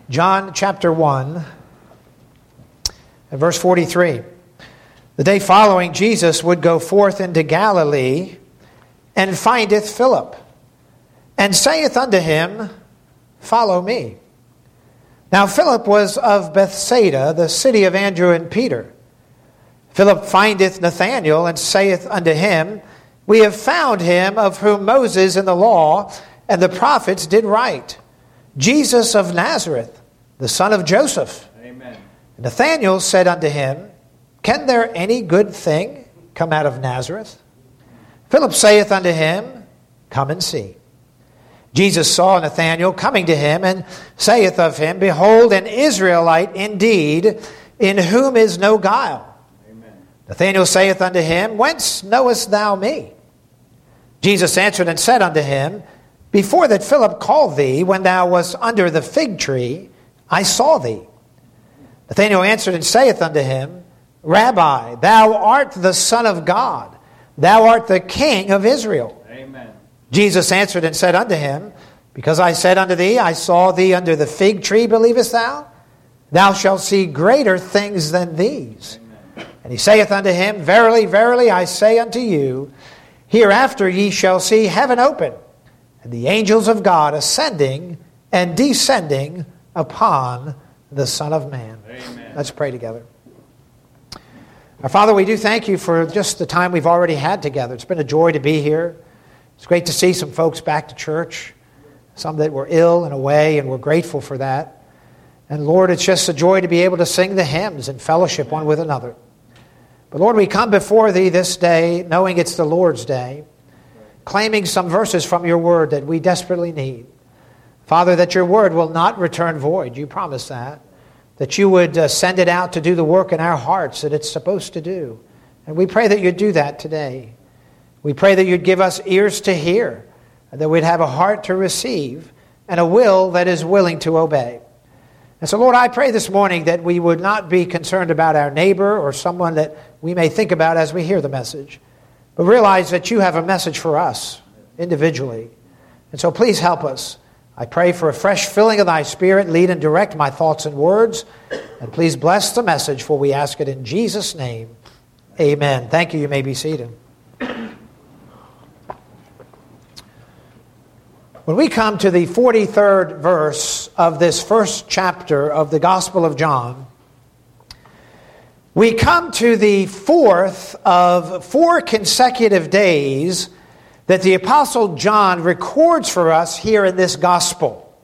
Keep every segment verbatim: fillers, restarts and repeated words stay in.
John chapter one, and verse forty-three. The day following, Jesus would go forth into Galilee, and findeth Philip, and saith unto him, Follow me. Now Philip was of Bethsaida, the city of Andrew and Peter. Philip findeth Nathanael, and saith unto him, We have found him of whom Moses in the law and the prophets did write, Jesus of Nazareth, the son of Joseph. Amen. Nathanael said unto him, Can there any good thing come out of Nazareth? Philip saith unto him, Come and see. Jesus saw Nathanael coming to him, and saith of him, Behold, an Israelite indeed, in whom is no guile. Amen. Nathanael saith unto him, Whence knowest thou me? Jesus answered and said unto him, Before that Philip called thee, when thou wast under the fig tree, I saw thee. Nathanael answered and saith unto him, Rabbi, thou art the Son of God. Thou art the King of Israel. Amen. Jesus answered and said unto him, Because I said unto thee, I saw thee under the fig tree, believest thou? Thou shalt see greater things than these. Amen. And he saith unto him, Verily, verily, I say unto you, hereafter ye shall see heaven open, and the angels of God ascending and descending upon the Son of Man. Amen. Let's pray together. Our Father, we do thank you for just the time we've already had together. It's been a joy to be here. It's great to see some folks back to church, some that were ill and away, and we're grateful for that. And Lord, it's just a joy to be able to sing the hymns and fellowship one with another. But Lord, we come before Thee this day, knowing it's the Lord's day, claiming some verses from Your Word that we desperately need. Father, that Your Word will not return void. You promised that. That You would uh, send it out to do the work in our hearts that it's supposed to do. And we pray that You'd do that today. We pray that You'd give us ears to hear, and that we'd have a heart to receive, and a will that is willing to obey. And so, Lord, I pray this morning that we would not be concerned about our neighbor or someone that we may think about as we hear the message, but realize that You have a message for us individually. And so please help us. I pray for a fresh filling of Thy Spirit. Lead and direct my thoughts and words. And please bless the message, for we ask it in Jesus' name. Amen. Thank you. You may be seated. When we come to the forty-third verse of this first chapter of the Gospel of John, we come to the fourth of four consecutive days that the Apostle John records for us here in this Gospel.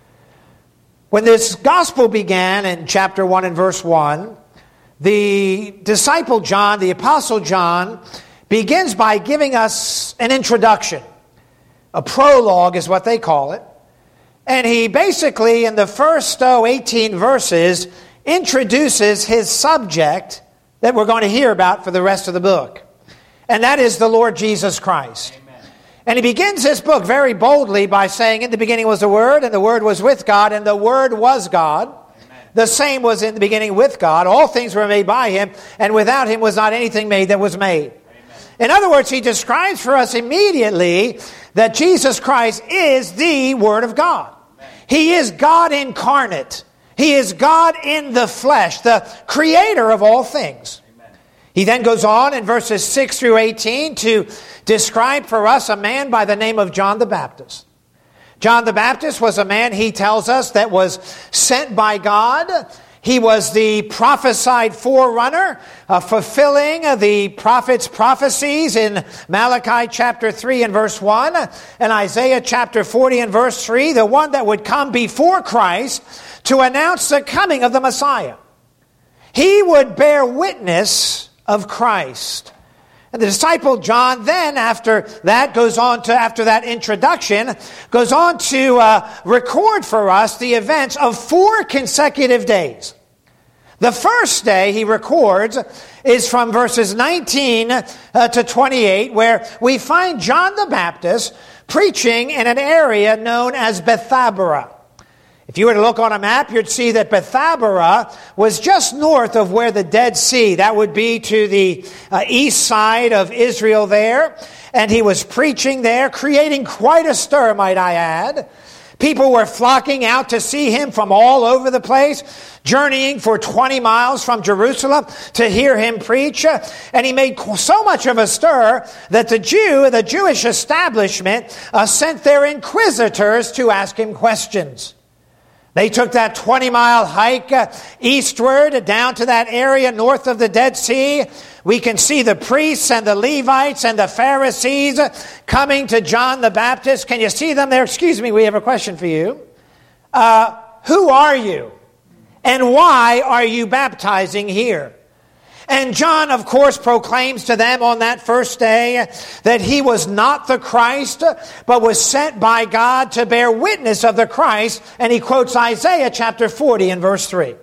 When this Gospel began in chapter one and verse one, the disciple John, the Apostle John, begins by giving us an introduction. A prologue is what they call it. And he basically, in the first oh, eighteen verses, introduces his subject that we're going to hear about for the rest of the book. And that is the Lord Jesus Christ. Amen. And he begins this book very boldly by saying, In the beginning was the Word, and the Word was with God, and the Word was God. Amen. The same was in the beginning with God. All things were made by Him, and without Him was not anything made that was made. In other words, he describes for us immediately that Jesus Christ is the Word of God. Amen. He is God incarnate. He is God in the flesh, the creator of all things. Amen. He then goes on in verses six through eighteen to describe for us a man by the name of John the Baptist. John the Baptist was a man, he tells us, that was sent by God. He was the prophesied forerunner, uh, fulfilling uh, the prophet's prophecies in Malachi chapter three and verse one, and Isaiah chapter forty and verse three, the one that would come before Christ to announce the coming of the Messiah. He would bear witness of Christ. And the disciple John then, after that, goes on to, after that introduction, goes on to uh, record for us the events of four consecutive days. The first day he records is from verses nineteen uh, to twenty-eight, where we find John the Baptist preaching in an area known as Bethabara. If you were to look on a map, you'd see that Bethabara was just north of where the Dead Sea, that would be to the uh, east side of Israel there. And he was preaching there, creating quite a stir, might I add. People were flocking out to see him from all over the place, journeying for twenty miles from Jerusalem to hear him preach. And he made so much of a stir that the Jew, the Jewish establishment, uh, sent their inquisitors to ask him questions. They took that twenty-mile hike uh, eastward down to that area north of the Dead Sea. We can see the priests and the Levites and the Pharisees coming to John the Baptist. Can you see them there? Excuse me, we have a question for you. Uh, who are you? And why are you baptizing here? And John, of course, proclaims to them on that first day that he was not the Christ, but was sent by God to bear witness of the Christ. And he quotes Isaiah chapter forty and verse three.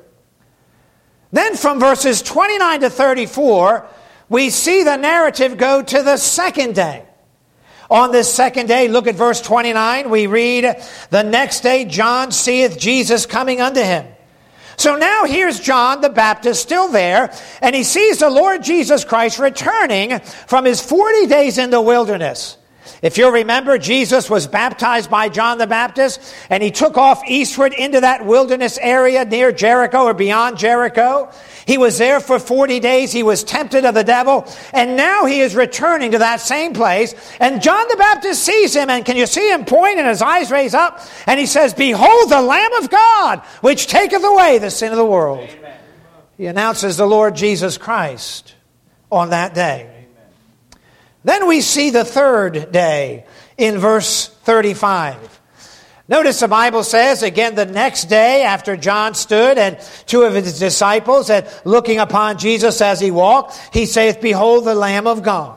Then from verses twenty-nine to thirty-four, we see the narrative go to the second day. On this second day, look at verse twenty-nine, we read, "The next day John seeth Jesus coming unto him." So now here's John the Baptist still there, and he sees the Lord Jesus Christ returning from his forty days in the wilderness. If you'll remember, Jesus was baptized by John the Baptist, and he took off eastward into that wilderness area near Jericho or beyond Jericho. He was there for forty days. He was tempted of the devil, and now he is returning to that same place. And John the Baptist sees him, and can you see him point, and his eyes raise up, and he says, "Behold the Lamb of God, which taketh away the sin of the world." Amen. He announces the Lord Jesus Christ on that day. Then we see the third day in verse thirty-five. Notice the Bible says, again, the next day after John stood and two of his disciples, and looking upon Jesus as he walked, he saith, "Behold the Lamb of God."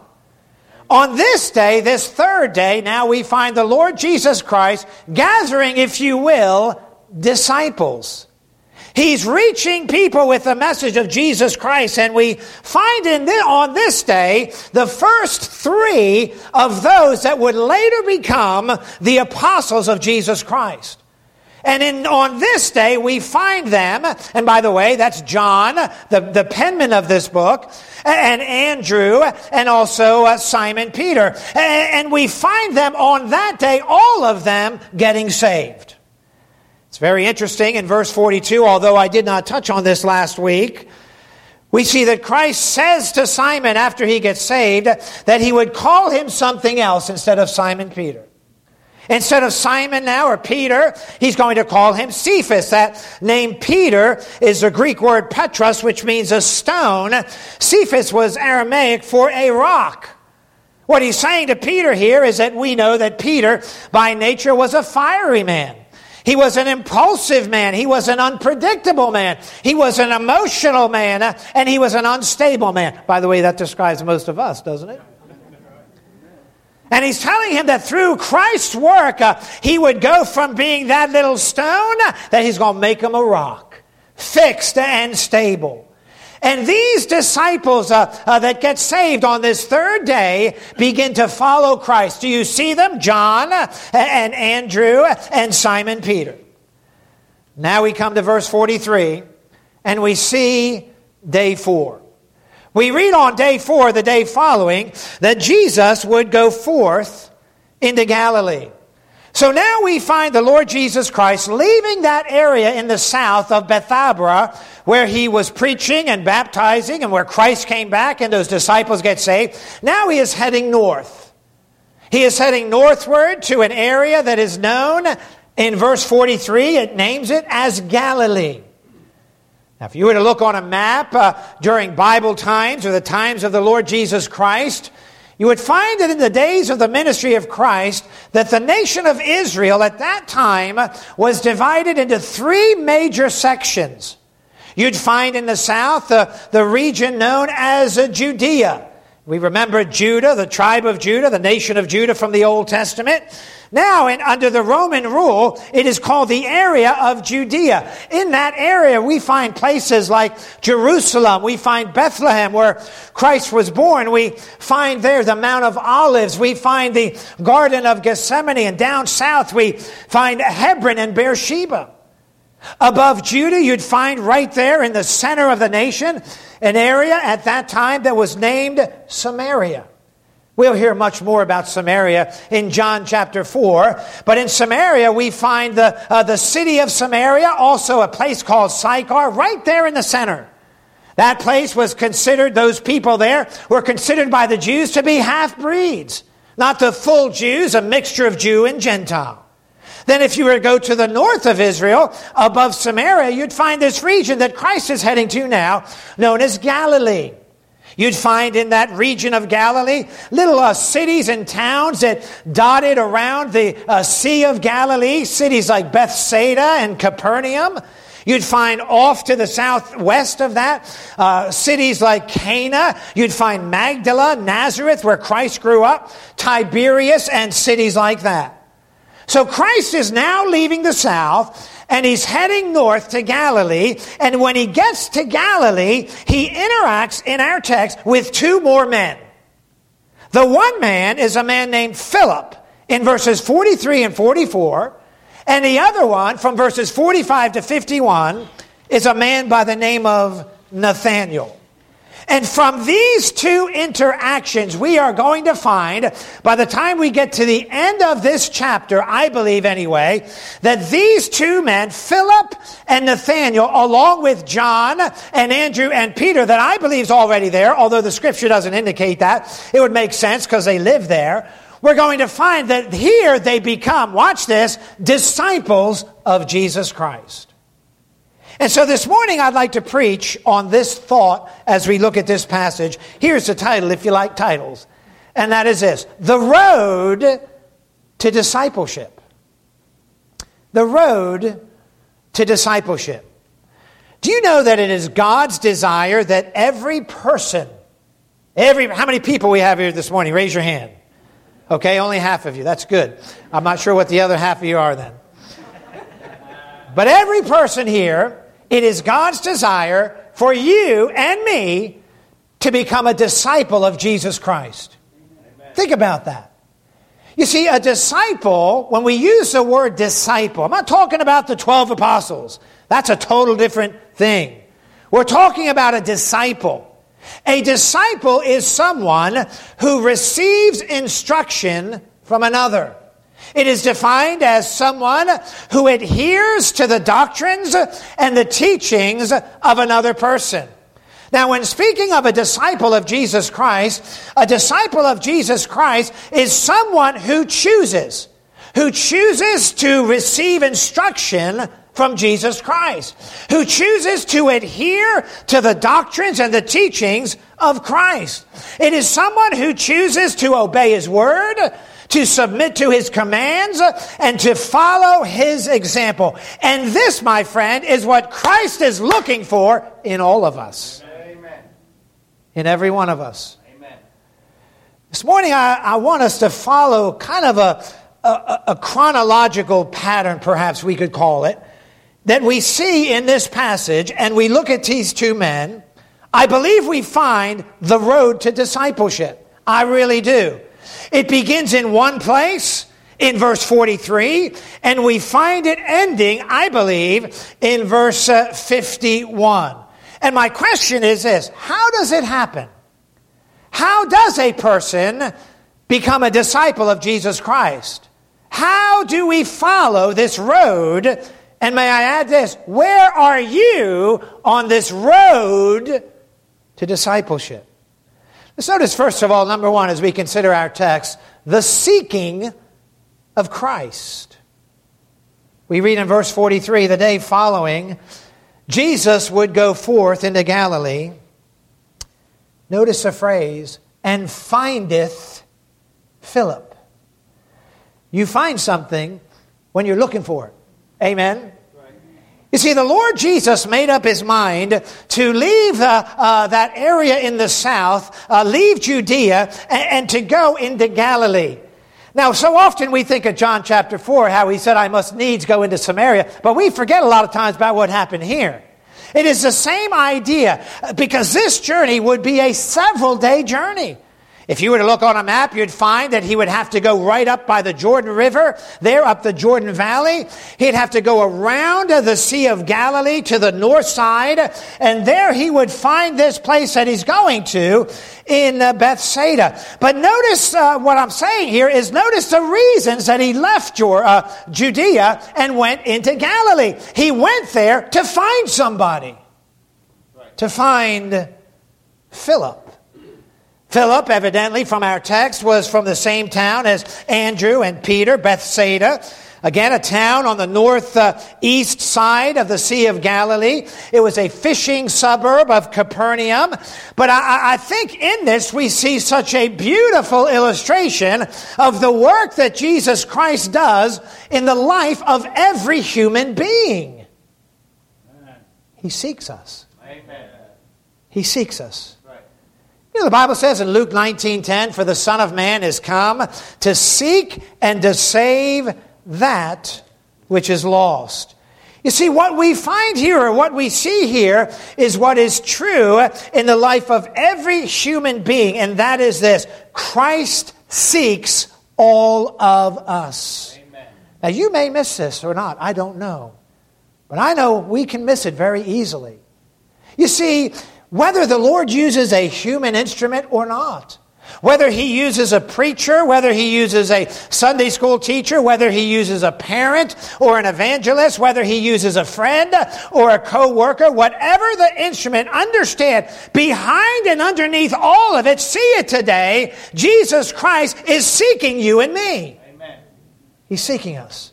On this day, this third day, now we find the Lord Jesus Christ gathering, if you will, disciples. He's reaching people with the message of Jesus Christ, and we find in this, on this day the first three of those that would later become the apostles of Jesus Christ. And in, on this day we find them, and by the way, that's John, the, the penman of this book, and Andrew, and also uh, Simon Peter. And, and we find them on that day, all of them getting saved. It's very interesting in verse forty-two, although I did not touch on this last week. We see that Christ says to Simon after he gets saved that he would call him something else instead of Simon Peter. Instead of Simon now, or Peter, he's going to call him Cephas. That name Peter is the Greek word Petros, which means a stone. Cephas was Aramaic for a rock. What he's saying to Peter here is that we know that Peter by nature was a fiery man. He was an impulsive man. He was an unpredictable man. He was an emotional man. And he was an unstable man. By the way, that describes most of us, doesn't it? And he's telling him that through Christ's work, uh, he would go from being that little stone, that he's going to make him a rock, fixed and stable. And these disciples uh, uh, that get saved on this third day begin to follow Christ. Do you see them? John uh, and Andrew and Simon Peter. Now we come to verse forty-three, and we see day four. We read on day four, the day following, that Jesus would go forth into Galilee. So now we find the Lord Jesus Christ leaving that area in the south of Bethabara, where he was preaching and baptizing, and where Christ came back and those disciples get saved. Now he is heading north. He is heading northward to an area that is known in verse forty-three. It names it as Galilee. Now, if you were to look on a map uh, during Bible times or the times of the Lord Jesus Christ, you would find that in the days of the ministry of Christ, that the nation of Israel at that time was divided into three major sections. You'd find in the south uh, the region known as uh, Judea. We remember Judah, the tribe of Judah, the nation of Judah from the Old Testament. Now, in, under the Roman rule, it is called the area of Judea. In that area, we find places like Jerusalem. We find Bethlehem, where Christ was born. We find there the Mount of Olives. We find the Garden of Gethsemane. And down south, we find Hebron and Beersheba. Above Judah, you'd find right there in the center of the nation an area at that time that was named Samaria. We'll hear much more about Samaria in John chapter four. But in Samaria, we find the, uh, the city of Samaria, also a place called Sychar, right there in the center. That place was considered, those people there were considered by the Jews to be half-breeds. Not the full Jews, a mixture of Jew and Gentile. Then if you were to go to the north of Israel, above Samaria, you'd find this region that Christ is heading to now, known as Galilee. You'd find in that region of Galilee little uh, cities and towns that dotted around the uh, Sea of Galilee, cities like Bethsaida and Capernaum. You'd find off to the southwest of that, uh, cities like Cana. You'd find Magdala, Nazareth, where Christ grew up, Tiberias, and cities like that. So Christ is now leaving the south, and he's heading north to Galilee. And when he gets to Galilee, he interacts in our text with two more men. The one man is a man named Philip in verses forty-three and forty-four. And the other one, from verses forty-five to fifty-one, is a man by the name of Nathanael. And from these two interactions, we are going to find, by the time we get to the end of this chapter, I believe anyway, that these two men, Philip and Nathanael, along with John and Andrew and Peter, that I believe is already there, although the scripture doesn't indicate that, it would make sense because they live there. We're going to find that here they become, watch this, disciples of Jesus Christ. And so this morning I'd like to preach on this thought as we look at this passage. Here's the title, if you like titles. And that is this: The Road to Discipleship. The Road to Discipleship. Do you know that it is God's desire that every person, every, how many people we have here this morning? Raise your hand. Okay, only half of you. That's good. I'm not sure what the other half of you are then. But every person here, it is God's desire for you and me to become a disciple of Jesus Christ. Amen. Think about that. You see, a disciple, when we use the word disciple, I'm not talking about the twelve apostles. That's a total different thing. We're talking about a disciple. A disciple is someone who receives instruction from another. It is defined as someone who adheres to the doctrines and the teachings of another person. Now, when speaking of a disciple of Jesus Christ, a disciple of Jesus Christ is someone who chooses, who chooses to receive instruction from Jesus Christ, who chooses to adhere to the doctrines and the teachings of Christ. It is someone who chooses to obey his word, to submit to his commands, and to follow his example. And this, my friend, is what Christ is looking for in all of us. Amen. In every one of us. Amen. This morning, I, I want us to follow kind of a, a, a chronological pattern, perhaps we could call it, that we see in this passage, and we look at these two men. I believe we find the road to discipleship. I really do. It begins in one place, in verse forty-three, and we find it ending, I believe, in verse uh, fifty-one. And my question is this: how does it happen? How does a person become a disciple of Jesus Christ? How do we follow this road? And may I add this: where are you on this road to discipleship? Let's notice, first of all, number one, as we consider our text, the seeking of Christ. We read in verse forty-three, the day following, Jesus would go forth into Galilee. Notice the phrase, and findeth Philip. You find something when you're looking for it. Amen? You see, the Lord Jesus made up his mind to leave uh, uh, that area in the south, uh, leave Judea, and, and to go into Galilee. Now, so often we think of John chapter four, how he said, I must needs go into Samaria, but we forget a lot of times about what happened here. It is the same idea, because this journey would be a several day journey. If you were to look on a map, you'd find that he would have to go right up by the Jordan River, there up the Jordan Valley. He'd have to go around the Sea of Galilee to the north side, and there he would find this place that he's going to in uh, Bethsaida. But notice uh, what I'm saying here is notice the reasons that he left uh, Judea and went into Galilee. He went there to find somebody, right. to find Philip. Philip, evidently from our text, was from the same town as Andrew and Peter, Bethsaida. Again, a town on the northeast side of the Sea of Galilee. It was a fishing suburb of Capernaum. But I, I think in this we see such a beautiful illustration of the work that Jesus Christ does in the life of every human being. Amen. He seeks us. Amen. He seeks us. You know, the Bible says in Luke nineteen ten, "For the Son of Man is come to seek and to save that which is lost." You see, what we find here, or what we see here, is what is true in the life of every human being, and that is this: Christ seeks all of us. Amen. Now, you may miss this or not, I don't know. But I know we can miss it very easily. You see, whether the Lord uses a human instrument or not, whether He uses a preacher, whether He uses a Sunday school teacher, whether He uses a parent or an evangelist, whether He uses a friend or a co-worker, whatever the instrument, understand, behind and underneath all of it, see it today, Jesus Christ is seeking you and me. Amen. He's seeking us.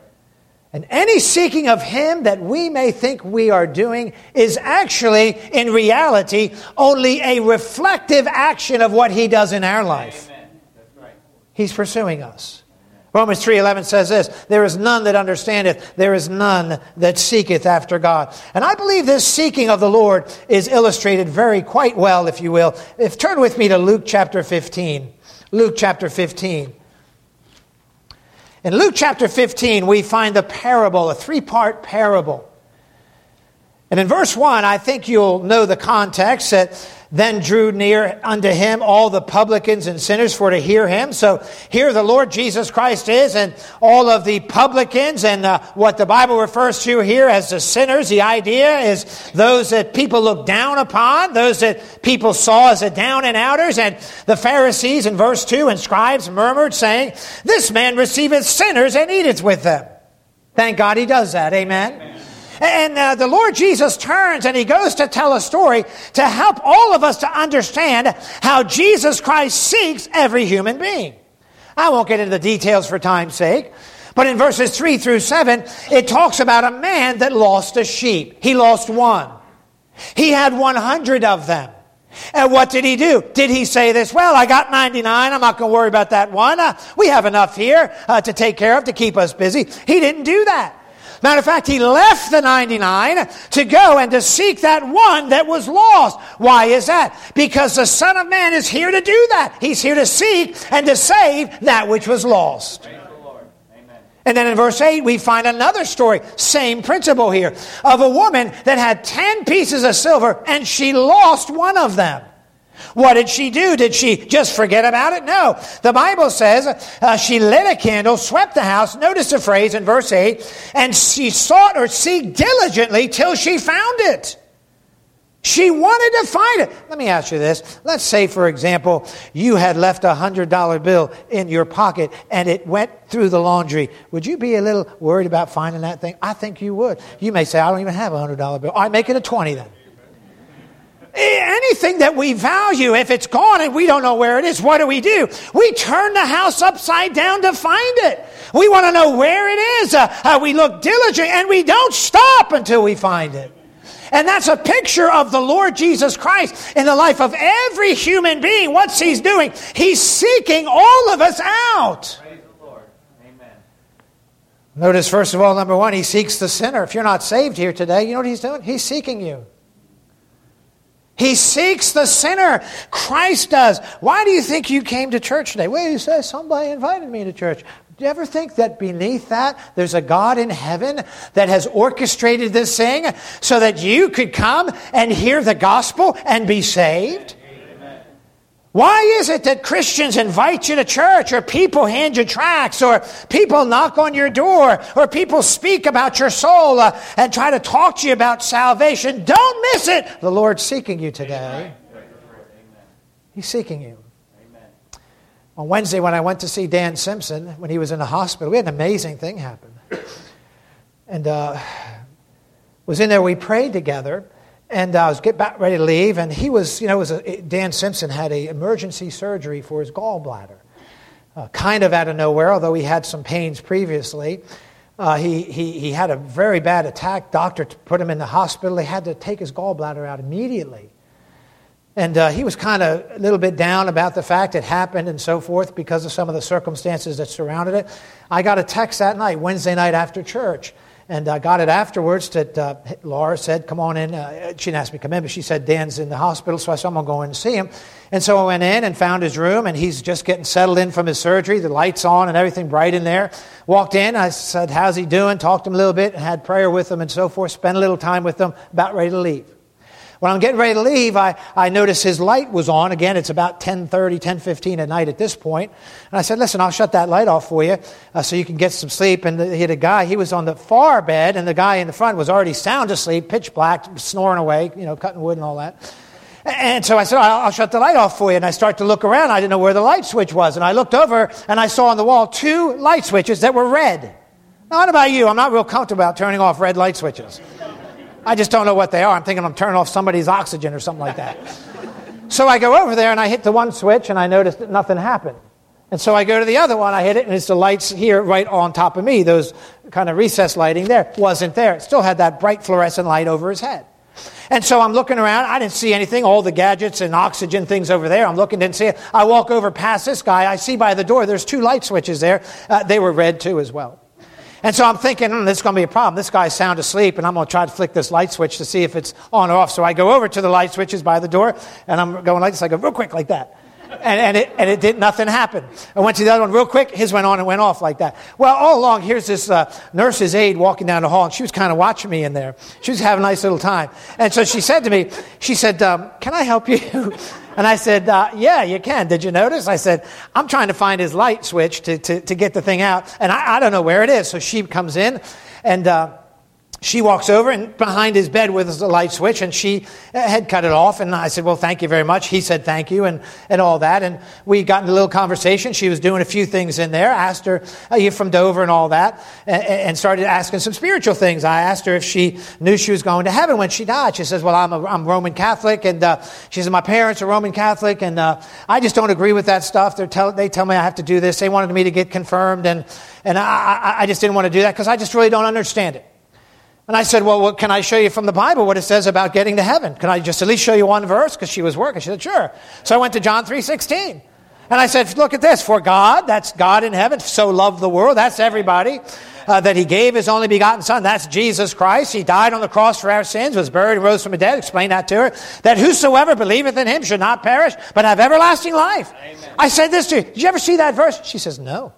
And any seeking of Him that we may think we are doing is actually, in reality, only a reflective action of what He does in our life. Amen. That's right. He's pursuing us. Amen. Romans three eleven says this: "There is none that understandeth, there is none that seeketh after God." And I believe this seeking of the Lord is illustrated very quite well, if you will. If turn with me to Luke chapter fifteen. Luke chapter fifteen. In Luke chapter fifteen, we find the parable, a three-part parable. And in verse one, I think you'll know the context, that then drew near unto Him all the publicans and sinners for to hear Him. So here the Lord Jesus Christ is, and all of the publicans, and uh, what the Bible refers to here as the sinners. The idea is those that people look down upon, those that people saw as the down and outers. And the Pharisees in verse two and scribes murmured, saying, "This man receiveth sinners and eateth with them." Thank God He does that. Amen. Amen. And uh, the Lord Jesus turns and He goes to tell a story to help all of us to understand how Jesus Christ seeks every human being. I won't get into the details for time's sake, but in verses three through seven, it talks about a man that lost a sheep. He lost one. He had one hundred of them. And what did he do? Did he say this? "Well, I got ninety-nine. I'm not going to worry about that one. Uh, we have enough here uh, to take care of, to keep us busy." He didn't do that. Matter of fact, He left the ninety-nine to go and to seek that one that was lost. Why is that? Because the Son of Man is here to do that. He's here to seek and to save that which was lost. Praise the Lord. Amen. And then in verse eight, we find another story, same principle here, of a woman that had ten pieces of silver and she lost one of them. What did she do? Did she just forget about it? No. The Bible says uh, she lit a candle, swept the house. Notice the phrase in verse eight. "And she sought or seek diligently till she found it." She wanted to find it. Let me ask you this. Let's say, for example, you had left a one hundred dollar bill in your pocket and it went through the laundry. Would you be a little worried about finding that thing? I think you would. You may say, "I don't even have a one hundred dollar bill." All right, make it a twenty then. Anything that we value, if it's gone and we don't know where it is, what do we do? We turn the house upside down to find it. We want to know where it is. Uh, uh, we look diligently and we don't stop until we find it. And that's a picture of the Lord Jesus Christ in the life of every human being. What's He's doing? He's seeking all of us out. Praise the Lord. Amen. Notice, first of all, number one, He seeks the sinner. If you're not saved here today, you know what He's doing? He's seeking you. He seeks the sinner. Christ does. Why do you think you came to church today? Well, you say, somebody invited me to church. Do you ever think that beneath that, there's a God in heaven that has orchestrated this thing so that you could come and hear the gospel and be saved? Amen. Why is it that Christians invite you to church, or people hand you tracts, or people knock on your door, or people speak about your soul uh, and try to talk to you about salvation? Don't miss it. The Lord's seeking you today. He's seeking you. On Wednesday, when I went to see Dan Simpson, when he was in the hospital, we had an amazing thing happen. And uh, was in there, we prayed together. And I was getting back ready to leave, and he was, you know, was a, Dan Simpson had a emergency surgery for his gallbladder, uh, kind of out of nowhere, although he had some pains previously. Uh, he, he, he had a very bad attack. Doctor put him in the hospital. They had to take his gallbladder out immediately. And uh, he was kind of a little bit down about the fact it happened and so forth because of some of the circumstances that surrounded it. I got a text that night, Wednesday night after church. And I got it afterwards that uh, Laura said, come on in. Uh, she didn't ask me to come in, but she said, Dan's in the hospital, so I said, I'm going to go in and see him. And so I went in and found his room, and he's just getting settled in from his surgery. The lights on and everything bright in there. Walked in, I said, how's he doing? Talked to him a little bit and had prayer with him and so forth. Spent a little time with him, about ready to leave. When I'm getting ready to leave, I, I noticed his light was on. Again, it's about ten thirty, ten fifteen at night at this point. And I said, listen, I'll shut that light off for you uh, so you can get some sleep. And he had a guy, he was on the far bed, and the guy in the front was already sound asleep, pitch black, snoring away, you know, cutting wood and all that. And so I said, I'll, I'll shut the light off for you. And I start to look around. I didn't know where the light switch was. And I looked over, and I saw on the wall two light switches that were red. Now, what about you? I'm not real comfortable about turning off red light switches. I just don't know what they are. I'm thinking I'm turning off somebody's oxygen or something like that. So I go over there and I hit the one switch and I noticed that nothing happened. And so I go to the other one, I hit it, and it's the lights here right on top of me. Those kind of recessed lighting there wasn't there. It still had that bright fluorescent light over his head. And so I'm looking around. I didn't see anything. All the gadgets and oxygen things over there. I'm looking, didn't see it. I walk over past this guy. I see by the door there's two light switches there. Uh, they were red too as well. And so I'm thinking, hmm, this is going to be a problem. This guy's sound asleep, and I'm going to try to flick this light switch to see if it's on or off. So I go over to the light switches by the door, and I'm going like this. I go real quick like that. And, and it and it did nothing happen. I went to the other one real quick. His went on and went off like that. Well, all along, here's this uh, nurse's aide walking down the hall, and she was kind of watching me in there. She was having a nice little time. And so she said to me, she said, um, can I help you? And I said, uh, yeah, you can. Did you notice? I said, I'm trying to find his light switch to, to, to get the thing out, and I, I don't know where it is. So she comes in, and uh, she walks over, and behind his bed was the light switch, and she had cut it off. And I said, well, thank you very much. He said thank you and, and all that. And we got in a little conversation. She was doing a few things in there. Asked her, are you from Dover and all that? And, and started asking some spiritual things. I asked her if she knew she was going to heaven when she died. She says, well, I'm a I'm Roman Catholic. And uh, she said, my parents are Roman Catholic. And uh, I just don't agree with that stuff. They're tell, they tell me I have to do this. They wanted me to get confirmed. And, and I, I, I just didn't want to do that because I just really don't understand it. And I said, well, what can I show you from the Bible what it says about getting to heaven? Can I just at least show you one verse? Because she was working. She said, sure. So I went to John three sixteen. And I said, look at this. For God, that's God in heaven, so loved the world. That's everybody. Uh, that he gave his only begotten son. That's Jesus Christ. He died on the cross for our sins, was buried and rose from the dead. Explain that to her. That whosoever believeth in him should not perish, but have everlasting life. Amen. I said this to her. Did you ever see that verse? She says, no.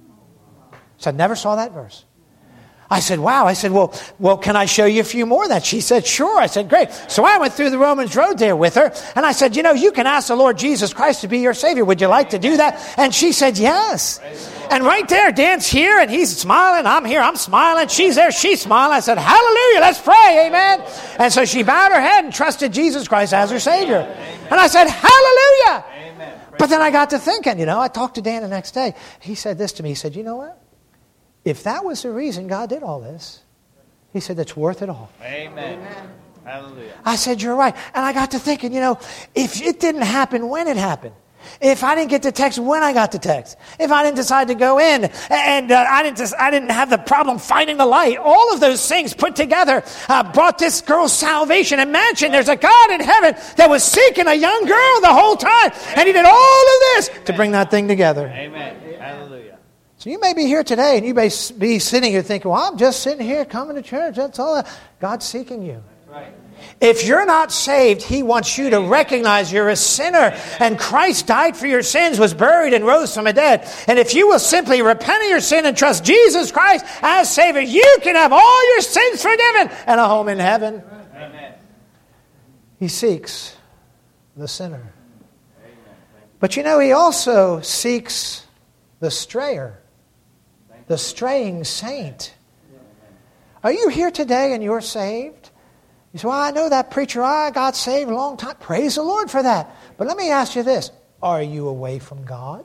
I said, never saw that verse. I said, wow. I said, well, well, can I show you a few more of that? She said, sure. I said, great. So I went through the Romans road there with her, and I said, you know, you can ask the Lord Jesus Christ to be your Savior. Would you like to do that? And she said, yes. And right there, Dan's here, and he's smiling. I'm here, I'm smiling. She's there, she's smiling. I said, hallelujah, let's pray, amen. And so she bowed her head and trusted Jesus Christ as her Savior. And I said, hallelujah. But then I got to thinking, you know, I talked to Dan the next day. He said this to me. He said, you know what? If that was the reason God did all this, he said, it's worth it all. Amen. Amen. Hallelujah. I said, you're right. And I got to thinking, you know, if it didn't happen when it happened, if I didn't get the text when I got the text, if I didn't decide to go in, and uh, I didn't, I didn't have the problem finding the light, all of those things put together uh, brought this girl's salvation. Imagine there's a God in heaven that was seeking a young girl the whole time, and he did all of this to bring that thing together. Amen. Hallelujah. So you may be here today, and you may be sitting here thinking, well, I'm just sitting here coming to church. That's all. God's seeking you. Right. If you're not saved, he wants you to recognize you're a sinner, and Christ died for your sins, was buried, and rose from the dead. And if you will simply repent of your sin and trust Jesus Christ as Savior, you can have all your sins forgiven and a home in heaven. Amen. He seeks the sinner. But you know, he also seeks the strayer, the straying saint. Are you here today and you're saved? You say, well, I know that preacher, I got saved a long time. Praise the Lord for that. But let me ask you this. Are you away from God?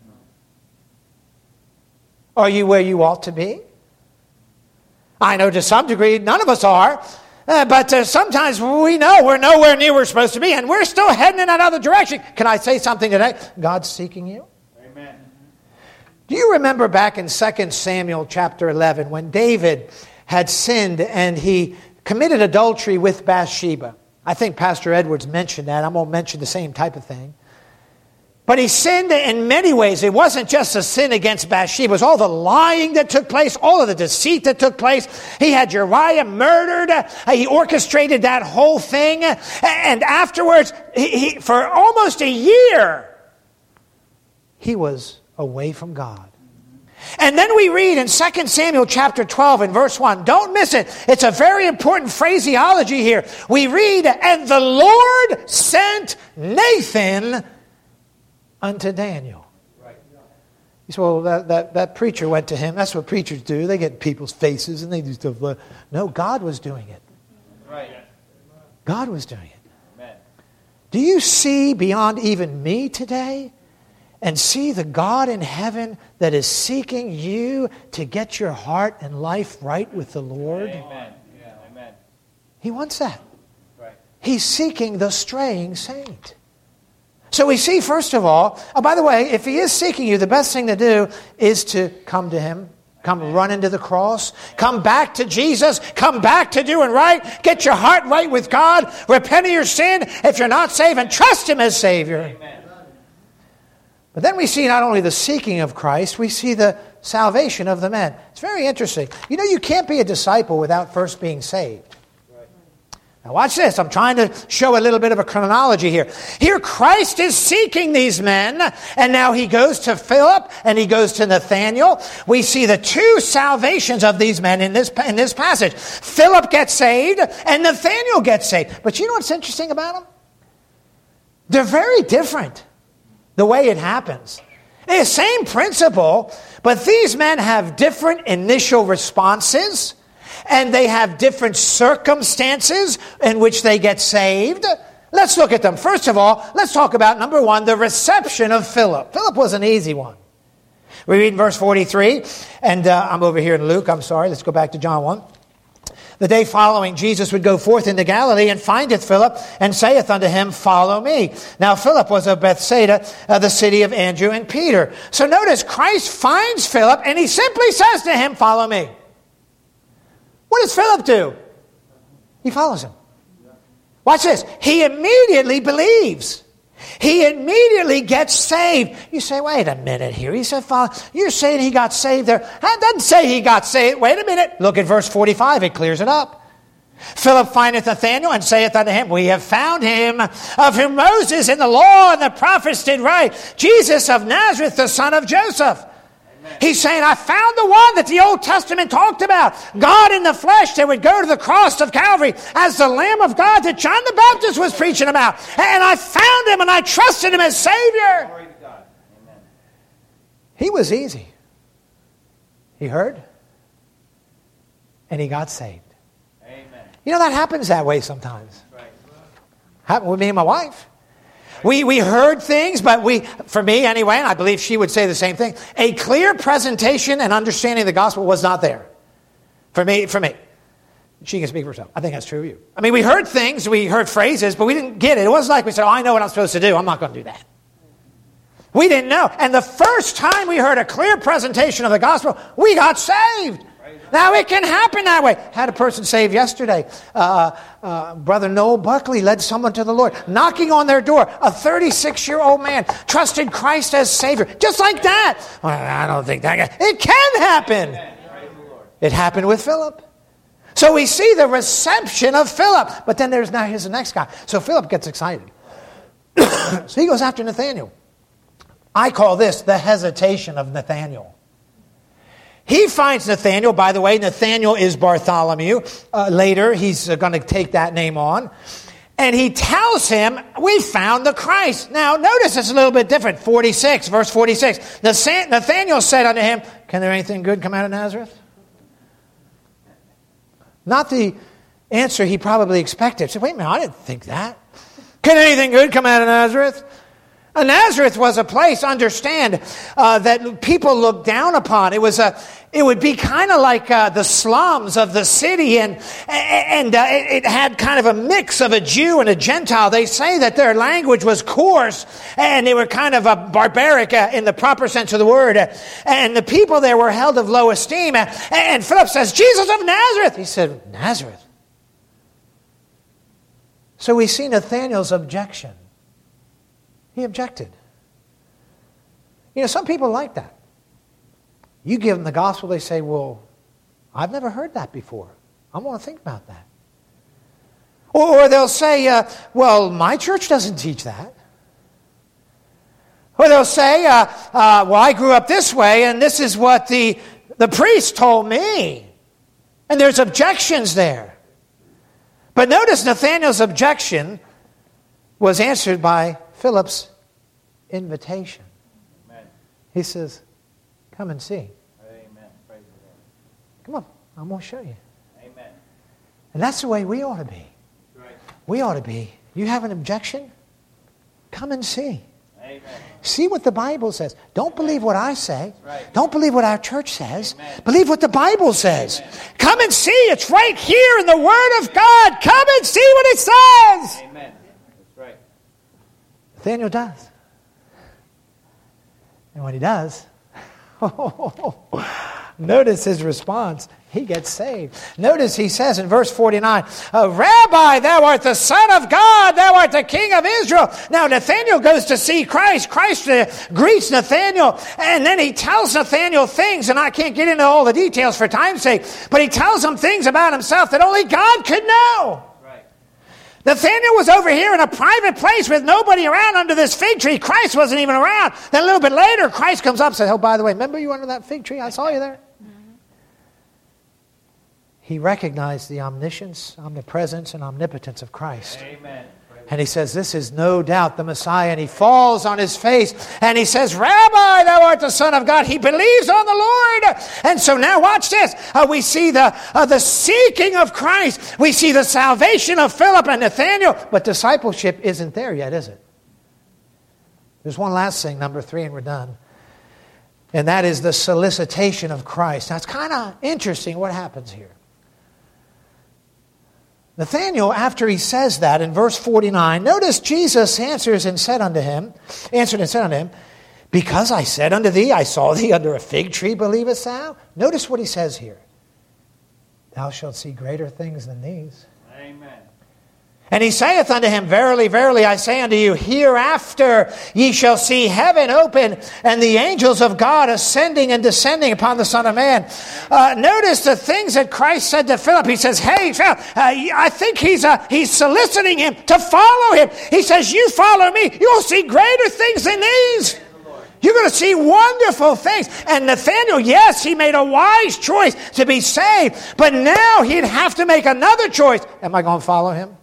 Are you where you ought to be? I know to some degree none of us are. Uh, but uh, sometimes we know we're nowhere near where we're supposed to be, and we're still heading in another direction. Can I say something today? God's seeking you. Amen. Do you remember back in Second Samuel chapter eleven when David had sinned and he committed adultery with Bathsheba? I think Pastor Edwards mentioned that. I'm going to mention the same type of thing. But he sinned in many ways. It wasn't just a sin against Bathsheba. It was all the lying that took place, all of the deceit that took place. He had Uriah murdered. He orchestrated that whole thing. And afterwards, he, he, for almost a year, he was away from God. And then we read in Second Samuel chapter twelve and verse one. Don't miss it. It's a very important phraseology here. We read, and the Lord sent Nathan unto Daniel. Right. You say, well, that, that, that preacher went to him. That's what preachers do. They get in people's faces and they do stuff like that. No, God was doing it. Right. God was doing it. Amen. Do you see beyond even me today and see the God in heaven that is seeking you to get your heart and life right with the Lord? Amen. Yeah. Amen. He wants that. Right. He's seeking the straying saint. So we see, first of all, oh, by the way, if he is seeking you, the best thing to do is to come to him. Come run into the cross. Come back to Jesus. Come back to doing right. Get your heart right with God. Repent of your sin if you're not saved and trust him as Savior. Amen. But then we see not only the seeking of Christ, we see the salvation of the men. It's very interesting. You know, you can't be a disciple without first being saved. Now watch this. I'm trying to show a little bit of a chronology here. Here Christ is seeking these men, and now he goes to Philip and he goes to Nathanael. We see the two salvations of these men in this, in this passage. Philip gets saved and Nathanael gets saved. But you know what's interesting about them? They're very different the way it happens. It's the same principle, but these men have different initial responses. And they have different circumstances in which they get saved. Let's look at them. First of all, let's talk about, number one, the reception of Philip. Philip was an easy one. We read in verse forty-three, and uh, I'm over here in Luke, I'm sorry, let's go back to John one. The day following, Jesus would go forth into Galilee and findeth Philip and saith unto him, follow me. Now Philip was of Bethsaida, uh, the city of Andrew and Peter. So notice, Christ finds Philip and he simply says to him, follow me. What does Philip do? He follows him. Watch this. He immediately believes. He immediately gets saved. You say, wait a minute here. He said, Father, you're saying he got saved there. That doesn't say he got saved. Wait a minute. Look at verse forty-five. It clears it up. Philip findeth Nathanael and saith unto him, we have found him, of whom Moses in the law and the prophets did write, Jesus of Nazareth, the son of Joseph. He's saying, I found the one that the Old Testament talked about. God in the flesh that would go to the cross of Calvary as the Lamb of God that John the Baptist was preaching about. And I found him and I trusted him as Savior. Glory to God. Amen. He was easy. He heard and he got saved. Amen. You know, that happens that way sometimes. Right. Happened with me and my wife. We we heard things, but we, for me anyway, and I believe she would say the same thing, a clear presentation and understanding of the gospel was not there. For me, for me. She can speak for herself. I think that's true of you. I mean, we heard things, we heard phrases, but we didn't get it. It wasn't like we said, oh, I know what I'm supposed to do. I'm not going to do that. We didn't know. And the first time we heard a clear presentation of the gospel, we got saved. Now, it can happen that way. Had a person saved yesterday. Uh, uh, Brother Noel Buckley led someone to the Lord. Knocking on their door, a thirty-six-year-old man trusted Christ as Savior. Just like that. Well, I don't think that guy. It can happen. It happened with Philip. So we see the reception of Philip. But then there's now, here's the next guy. So Philip gets excited. So he goes after Nathanael. I call this the hesitation of Nathanael. He finds Nathanael. By the way, Nathanael is Bartholomew. Uh, later, he's uh, going to take that name on. and he tells him, we found the Christ. Now, notice it's a little bit different. forty-six, verse forty-six. Nathanael said unto him, can there anything good come out of Nazareth? Not the answer he probably expected. He said, wait a minute, I didn't think that. Can anything good come out of Nazareth? Uh, Nazareth was a place, understand, uh, that people looked down upon. It was a, it would be kind of like uh, the slums of the city, and and uh, it, it had kind of a mix of a Jew and a Gentile. They say that their language was coarse, and they were kind of a barbaric uh, in the proper sense of the word. And the people there were held of low esteem. And Philip says, Jesus of Nazareth. He said, Nazareth. So we see Nathanael's objection. He objected. You know, some people like that. You give them the gospel, they say, well, I've never heard that before. I want to think about that. Or, or they'll say, uh, well, my church doesn't teach that. Or they'll say, uh, uh, well, I grew up this way, and this is what the, the priest told me. And there's objections there. But notice Nathanael's objection was answered by Philip's invitation. Amen. He says, come and see. Amen. Praise the Lord. Come on, I'm going to show you. Amen. And that's the way we ought to be. Right. We ought to be. You have an objection? Come and see. Amen. See what the Bible says. Don't believe what I say. Right. Don't believe what our church says. Amen. Believe what the Bible says. Amen. Come and see. It's right here in the Word of God. Come and see what it says. Amen. That's right. Nathanael does. And when he does, notice his response. He gets saved. Notice he says in verse forty-nine, uh, Rabbi, thou art the Son of God. Thou art the King of Israel. Now Nathanael goes to see Christ. Christ uh, greets Nathanael. And then he tells Nathanael things. And I can't get into all the details for time's sake. But he tells him things about himself that only God could know. Nathanael was over here in a private place with nobody around under this fig tree. Christ wasn't even around. Then a little bit later, Christ comes up and says, oh, by the way, remember you were under that fig tree? I saw you there. Mm-hmm. He recognized the omniscience, omnipresence, and omnipotence of Christ. Amen. And he says, this is no doubt the Messiah. And he falls on his face and he says, Rabbi, thou art the Son of God. He believes on the Lord. And so now watch this. Uh, we see the, uh, the seeking of Christ. We see the salvation of Philip and Nathanael. But discipleship isn't there yet, is it? There's one last thing, number three, and we're done. And that is the solicitation of Christ. Now it's kind of interesting what happens here. Nathanael, after he says that in verse forty-nine, notice Jesus answers and said unto him, answered and said unto him, because I said unto thee, I saw thee under a fig tree, believest thou? Notice what he says here. Thou shalt see greater things than these. Amen. And he saith unto him, verily, verily, I say unto you, hereafter ye shall see heaven open and the angels of God ascending and descending upon the Son of Man. Uh, notice the things that Christ said to Philip. He says, hey, Philip, uh, I think he's, uh, he's soliciting him to follow him. He says, you follow me, you'll see greater things than these. You're going to see wonderful things. And Nathanael, yes, he made a wise choice to be saved. But now he'd have to make another choice. Am I going to follow him?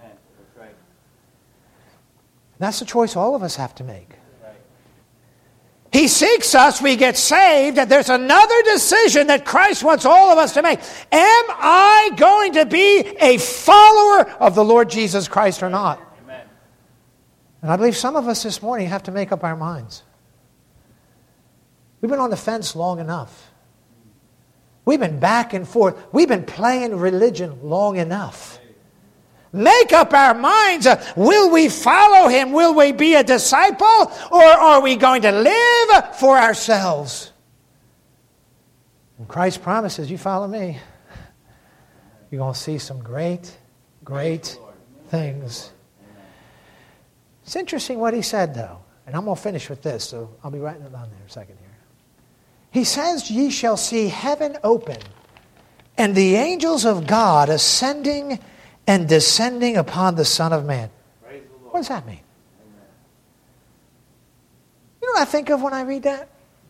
That's the choice all of us have to make. Right. He seeks us, we get saved, and there's another decision that Christ wants all of us to make. Am I going to be a follower of the Lord Jesus Christ or not? Amen. And I believe some of us this morning have to make up our minds. We've been on the fence long enough. We've been back and forth. We've been playing religion long enough. Make up our minds. Uh, will we follow him? Will we be a disciple? Or are we going to live for ourselves? And Christ promises, you follow me, you're going to see some great, great things. It's interesting what he said, though. And I'm going to finish with this, so I'll be writing it down there in a second here. He says, ye shall see heaven open, and the angels of God ascending and descending upon the Son of Man. What does that mean? Amen. You know what I think of when I read that?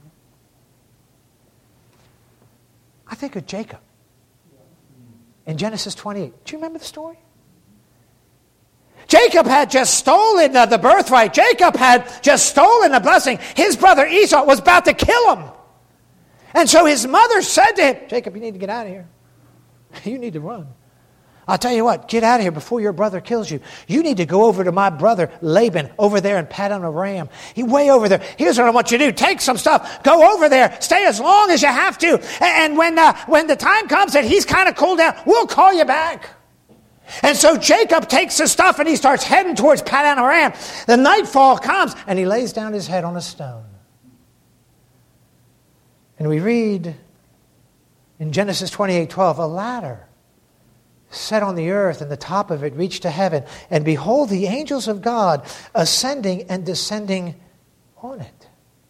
I think of Jacob in Genesis twenty-eight. Do you remember the story? Jacob had just stolen the, the birthright. Jacob had just stolen the blessing. His brother Esau was about to kill him. And so his mother said to him, Jacob, you need to get out of here. You need to run. I'll tell you what, get out of here before your brother kills you. You need to go over to my brother Laban over there in Paddan Aram. He way over there. Here's what I want you to do. Take some stuff. Go over there. Stay as long as you have to. And when, uh, when the time comes that he's kind of cooled down, we'll call you back. And so Jacob takes his stuff and he starts heading towards Paddan Aram. The nightfall comes and he lays down his head on a stone. And we read in Genesis twenty-eight twelve, a ladder set on the earth, and the top of it reached to heaven. And behold, the angels of God ascending and descending on it.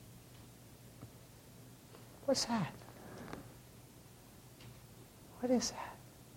What's that? What is that?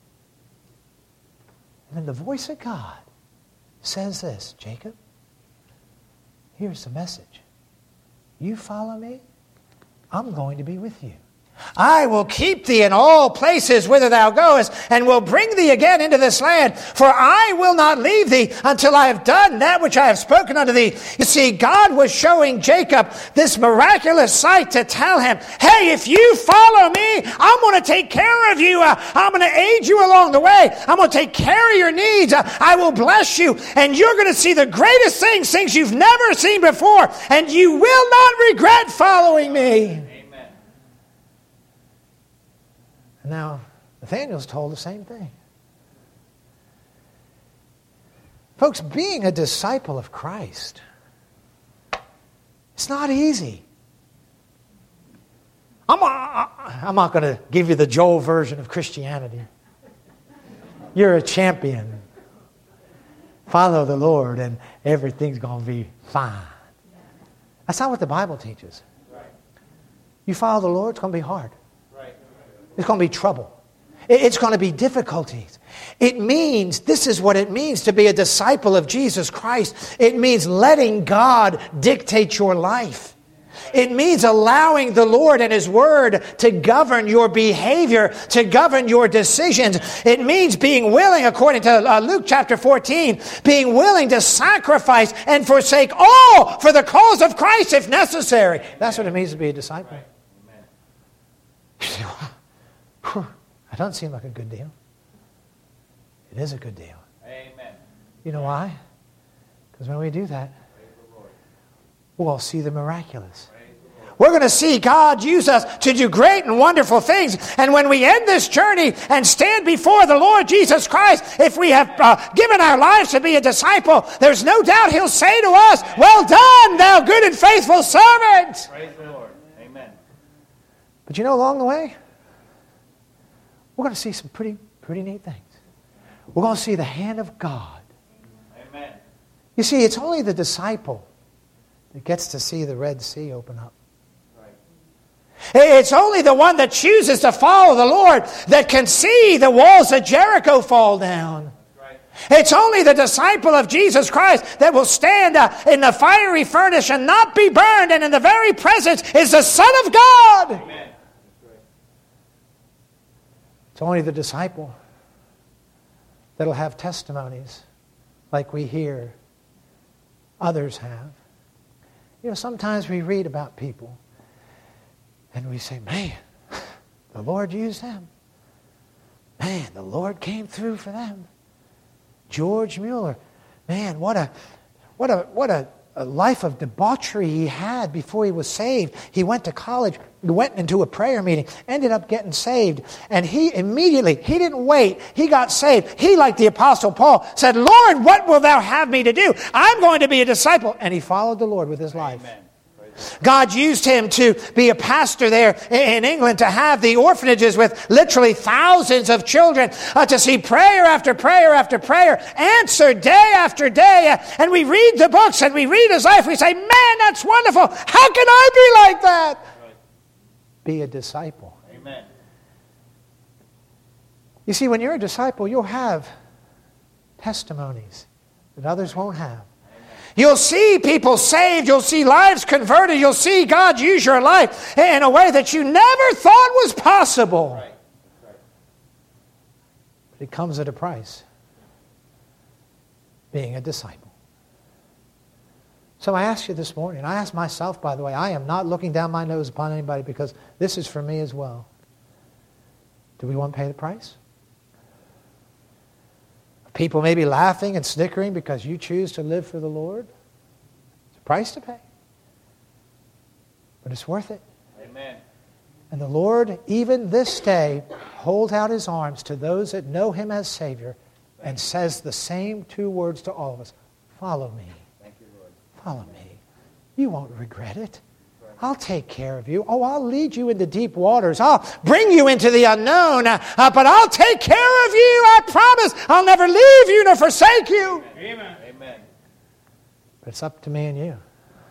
And then the voice of God says this, Jacob, here's the message. You follow me, I'm going to be with you. I will keep thee in all places whither thou goest, and will bring thee again into this land. For I will not leave thee until I have done that which I have spoken unto thee. You see, God was showing Jacob this miraculous sight to tell him, hey, if you follow me, I'm going to take care of you. Uh, I'm going to aid you along the way. I'm going to take care of your needs. Uh, I will bless you, and you're going to see the greatest things, things you've never seen before, and you will not regret following me. Now, Nathanael's told the same thing. Folks, being a disciple of Christ, it's not easy. I'm, I'm not going to give you the Joel version of Christianity. You're a champion. Follow the Lord and everything's going to be fine. That's not what the Bible teaches. You follow the Lord, it's going to be hard. It's going to be trouble. It's going to be difficulties. It means, this is what it means to be a disciple of Jesus Christ. It means letting God dictate your life. It means allowing the Lord and His Word to govern your behavior, to govern your decisions. It means being willing, according to uh, Luke chapter fourteen, being willing to sacrifice and forsake all for the cause of Christ if necessary. That's what it means to be a disciple. You say, wow. That doesn't seem like a good deal. It is a good deal. Amen. You know why? Because when we do that, we'll see the miraculous. We're going to see God use us to do great and wonderful things. And when we end this journey and stand before the Lord Jesus Christ, if we have uh, given our lives to be a disciple, there's no doubt He'll say to us, well done, thou good and faithful servant. Praise the Lord. Amen. But you know, along the way, we're going to see some pretty, pretty neat things. We're going to see the hand of God. Amen. You see, it's only the disciple that gets to see the Red Sea open up. Right. It's only the one that chooses to follow the Lord that can see the walls of Jericho fall down. Right. It's only the disciple of Jesus Christ that will stand uh, in the fiery furnace and not be burned, and in the very presence is the Son of God. Amen. It's only the disciple that'll have testimonies like we hear others have. You know, sometimes we read about people and we say, man, the Lord used them. Man, the Lord came through for them. George Mueller, man, what a what a what a, a life of debauchery he had before he was saved. He went to college, went into a prayer meeting, ended up getting saved. And he immediately, he didn't wait. He got saved. He, like the Apostle Paul, said, Lord, what will thou have me to do? I'm going to be a disciple. And he followed the Lord with his life. Amen. God used him to be a pastor there in England, to have the orphanages with literally thousands of children, uh, to see prayer after prayer after prayer answered day after day. And we read the books and we read his life. We say, man, that's wonderful. How can I be like that? Right. Be a disciple. Amen. You see, when you're a disciple, you'll have testimonies that others won't have. You'll see people saved. You'll see lives converted. You'll see God use your life in a way that you never thought was possible. Right. Right. But it comes at a price. being a disciple. So I ask you this morning, I ask myself, by the way, I am not looking down my nose upon anybody because this is for me as well. Do we want to pay the price? People may be laughing and snickering because you choose to live for the Lord. It's a price to pay. But it's worth it. Amen. And the Lord, even this day, holds out his arms to those that know him as Savior and says the same two words to all of us. Follow me. Thank you, Lord. Follow me. You won't regret it. I'll take care of you. Oh, I'll lead you into deep waters. I'll bring you into the unknown. Uh, uh, but I'll take care of you. I promise. I'll never leave you nor forsake you. Amen. Amen. But it's up to me and you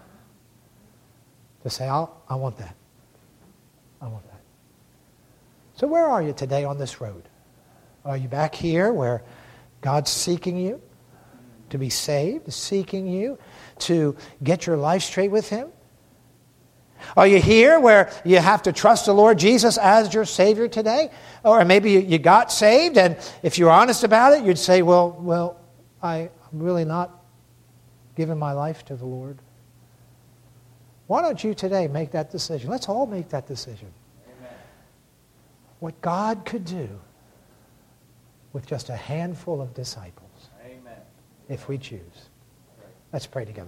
to say, I'll, I want that. I want that. So where are you today on this road? Are you back here where God's seeking you to be saved, seeking you to get your life straight with him? Are you here where you have to trust the Lord Jesus as your Savior today? Or maybe you got saved, and if you're honest about it, you'd say, well, well, I, I'm really not giving my life to the Lord. Why don't you today make that decision? Let's all make that decision. Amen. What God could do with just a handful of disciples, Amen. if we choose. Let's pray together.